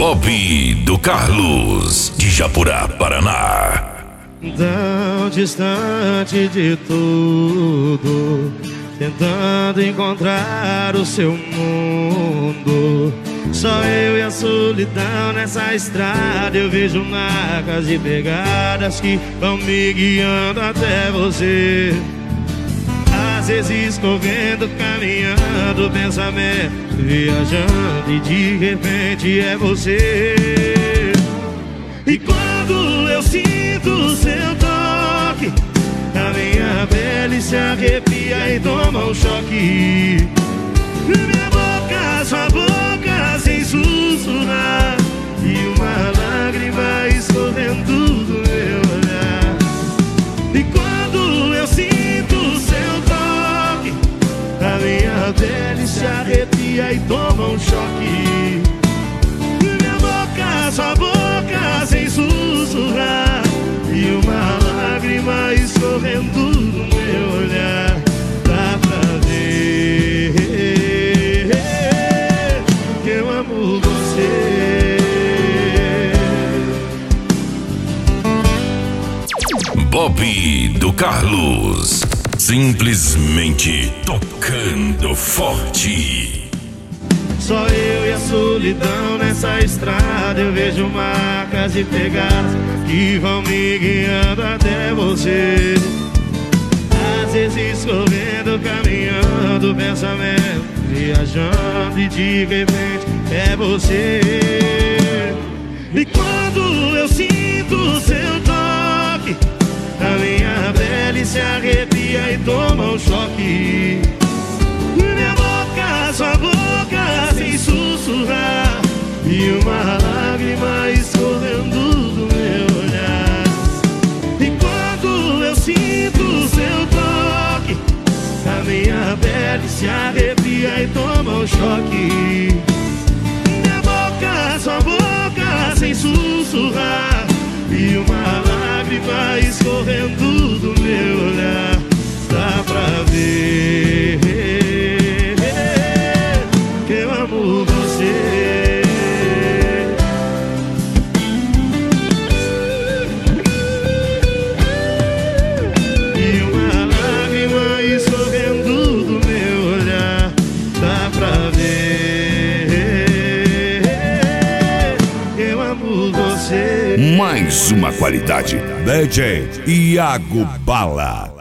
Bob do Carlos, de Japurá, Paraná. Tão distante de tudo, tentando encontrar o seu mundo. Só eu e a solidão nessa estrada. Eu vejo marcas e pegadas que vão me guiando até você. Às vezes correndo, caminhando, pensamento viajando, e de repente é você. E quando eu sinto o seu toque, a minha pele se arrepia e toma um choque. Minha boca, sua boca sem sussurrar, e uma lágrima escorrendo do meu olhar. E quando eu sinto o seu toque, a minha pele se arrepia e toma um choque. Minha boca, sua boca sem sussurrar, e uma lágrima escorrendo do meu olhar. Dá pra ver que eu amo você. Bob do Carlos, simplesmente tocando forte. Só eu e a solidão nessa estrada. Eu vejo marcas e pegadas que vão me guiando até você. Às vezes correndo, caminhando, pensamento viajando, e de repente é você. E quando eu sinto o seu toque, a minha pele se arrepia e toma um choque. Minha boca, sua boca sem sussurrar, e uma lágrima escorrendo do meu olhar. E quando eu sinto o seu toque, a minha pele se arrepia e toma um choque. Minha boca, sua boca sem sussurrar, e uma lágrima escorrendo do meu olhar. Dá pra ver que eu amo você. E uma lágrima escorrendo do meu olhar. Dá pra ver que eu amo você. Mais uma qualidade, DJ Iago Bala.